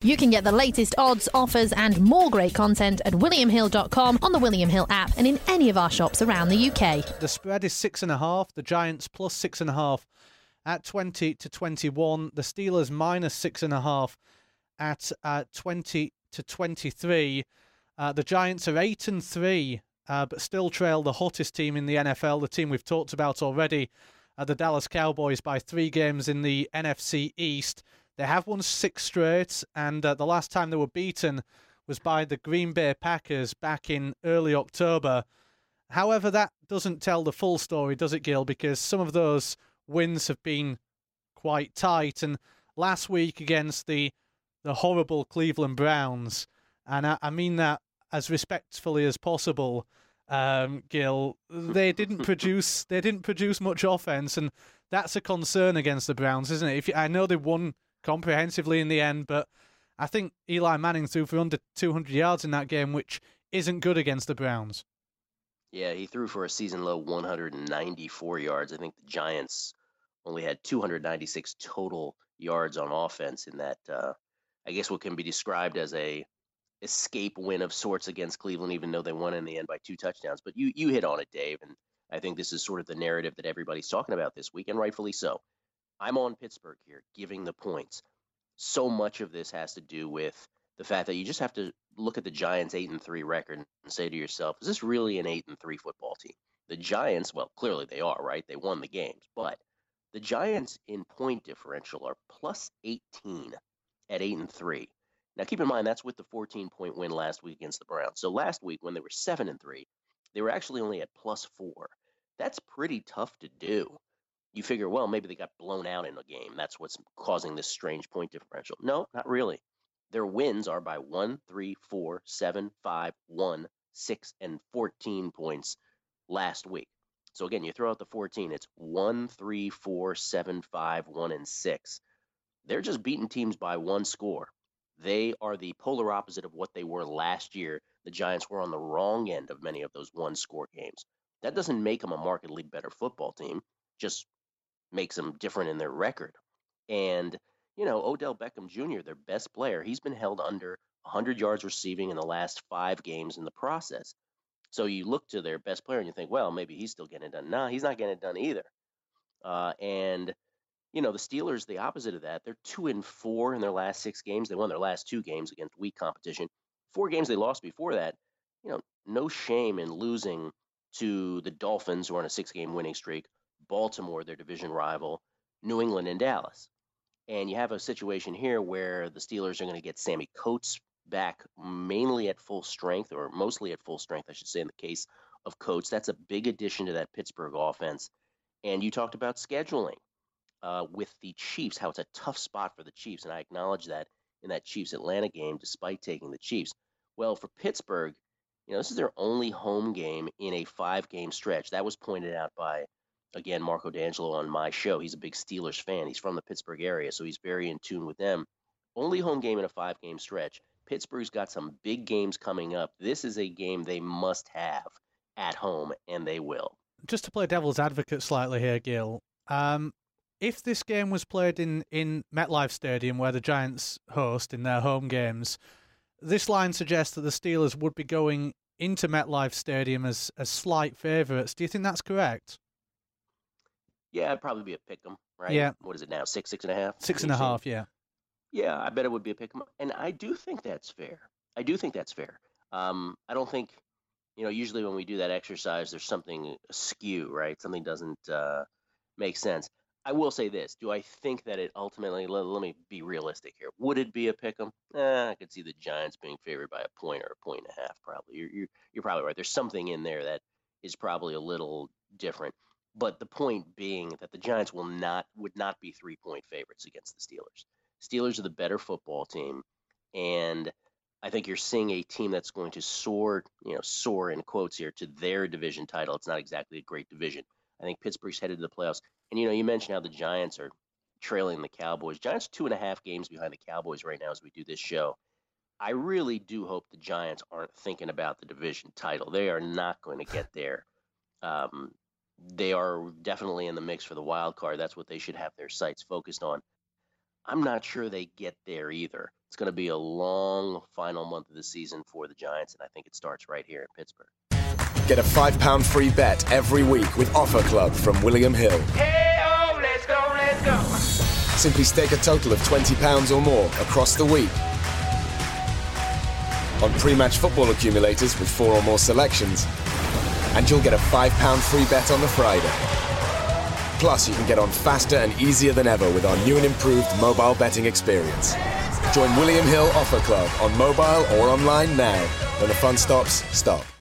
You can get the latest odds, offers and more great content at williamhill.com, on the William Hill app and in any of our shops around the UK. The spread is 6.5. The Giants plus 6.5 at 20-21. The Steelers minus 6.5 at 20-23. The Giants are 8-3, but still trail the hottest team in the NFL, the team we've talked about already, the Dallas Cowboys, by 3 games in the NFC East. They have won 6 straight, and the last time they were beaten was by the Green Bay Packers back in early October. However, that doesn't tell the full story, does it, Gil? Because some of those wins have been quite tight. And last week against the horrible Cleveland Browns, and I mean that as respectfully as possible, Gil, they didn't produce much offense, and that's a concern against the Browns, isn't it? I know they won comprehensively in the end, but I think Eli Manning threw for under 200 yards in that game, which isn't good against the Browns. Yeah, he threw for a season-low 194 yards. I think the Giants only had 296 total yards on offense in that, I guess what can be described as a escape win of sorts against Cleveland, even though they won in the end by 2 touchdowns. But you hit on it, Dave, and I think this is sort of the narrative that everybody's talking about this week, and rightfully so. I'm on Pittsburgh here, giving the points. So much of this has to do with the fact that you just have to look at the Giants' 8-3 record and say to yourself, is this really an 8-3 football team? The Giants, well, clearly they are, right? They won the games. But the Giants in point differential are plus 18 at 8-3. Now, keep in mind, that's with the 14-point win last week against the Browns. So last week, when they were 7-3, they were actually only at plus 4. That's pretty tough to do. You figure, well, maybe they got blown out in a game. That's what's causing this strange point differential. No, not really. Their wins are by 1, 3, 4, 7, 5, 1, 6, and 14 points last week. So again, you throw out the 14, it's 1, 3, 4, 7, 5, 1, and 6. They're just beating teams by 1 score. They are the polar opposite of what they were last year. The Giants were on the wrong end of many of those 1-score games. That doesn't make them a markedly better football team, just makes them different in their record. And, Odell Beckham Jr., their best player, he's been held under 100 yards receiving in the last 5 games in the process. So you look to their best player and you think, well, maybe he's still getting it done. No, he's not getting it done either. The Steelers, the opposite of that, they're 2-4 in their last 6 games. They won their last 2 games against weak competition. 4 games they lost before that. No shame in losing to the Dolphins, who are on a 6-game winning streak, Baltimore, their division rival, New England, and Dallas. And you have a situation here where the Steelers are going to get Sammy Coates back mainly at full strength, or mostly at full strength, I should say, in the case of Coates. That's a big addition to that Pittsburgh offense. And you talked about scheduling with the Chiefs, how it's a tough spot for the Chiefs, and I acknowledge that in that Chiefs-Atlanta game, despite taking the Chiefs. Well, for Pittsburgh, this is their only home game in a 5-game stretch. That was pointed out by, again, Marco D'Angelo on my show. He's a big Steelers fan. He's from the Pittsburgh area, so he's very in tune with them. Only home game in a 5-game stretch. Pittsburgh's got some big games coming up. This is a game they must have at home, and they will. Just to play devil's advocate slightly here, Gil, if this game was played in MetLife Stadium, where the Giants host in their home games, this line suggests that the Steelers would be going into MetLife Stadium as slight favourites. Do you think that's correct? Yeah, it'd probably be a pick'em, right? Yeah. What is it now, 6.5? 6.5, yeah. Yeah, I bet it would be a pick'em. And I do think that's fair. I don't think, usually when we do that exercise, there's something askew, right? Something doesn't make sense. I will say this. Do I think that it ultimately, let me be realistic here. Would it be a pick'em? I could see the Giants being favored by a point or a point and a half, probably. You're probably right. There's something in there that is probably a little different. But the point being that the Giants would not be 3-point favorites against the Steelers. Steelers are the better football team, and I think you're seeing a team that's going to soar in quotes here, to their division title. It's not exactly a great division. I think Pittsburgh's headed to the playoffs. And, you mentioned how the Giants are trailing the Cowboys. Giants 2.5 games behind the Cowboys right now as we do this show. I really do hope the Giants aren't thinking about the division title. They are not going to get there. They are definitely in the mix for the wild card. That's what they should have their sights focused on. I'm not sure they get there either. It's going to be a long final month of the season for the Giants, and I think it starts right here in Pittsburgh. Get a £5 free bet every week with Offer Club from William Hill. Hey-oh, let's go, let's go. Simply stake a total of £20 or more across the week on pre-match football accumulators with 4 or more selections, and you'll get a £5 free bet on the Friday. Plus, you can get on faster and easier than ever with our new and improved mobile betting experience. Join William Hill Offer Club on mobile or online now. When the fun stops, stop.